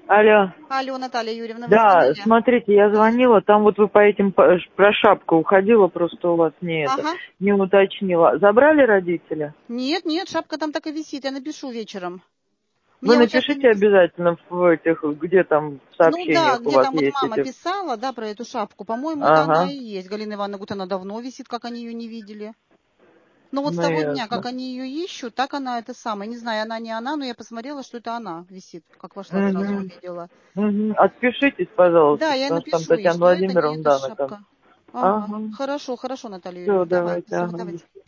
Алло. Алло, Наталья Юрьевна, вы Да, звонили? смотрите, я звонила, там вот вы по этим, про шапку уходила, просто у вас Ага. не уточнила. Забрали родители? Нет, нет, шапка там так и висит, я напишу вечером. Вы Мне вот сейчас напишите обязательно в этих, где там в Ну да, сообщениях у где вас там вот есть мама эти. писала, да, про эту шапку. По-моему, это она Ага, и есть. Галина Ивановна говорит, она давно висит, как они ее не видели. Но вот с ну того дня, как ясно. они ее ищут, так она это самая. Не знаю, она не она, но я посмотрела, что это она висит. Как вошла, сразу Угу. увидела. Угу. Отпишитесь, Да, пожалуйста, я потому что там напишу ей, Татьяна что это не Владимировна, эта да, она там. шапка. Ага, Ага. хорошо, хорошо, Наталья Все, Юрьевна. Давайте, давайте, все, ага. давайте.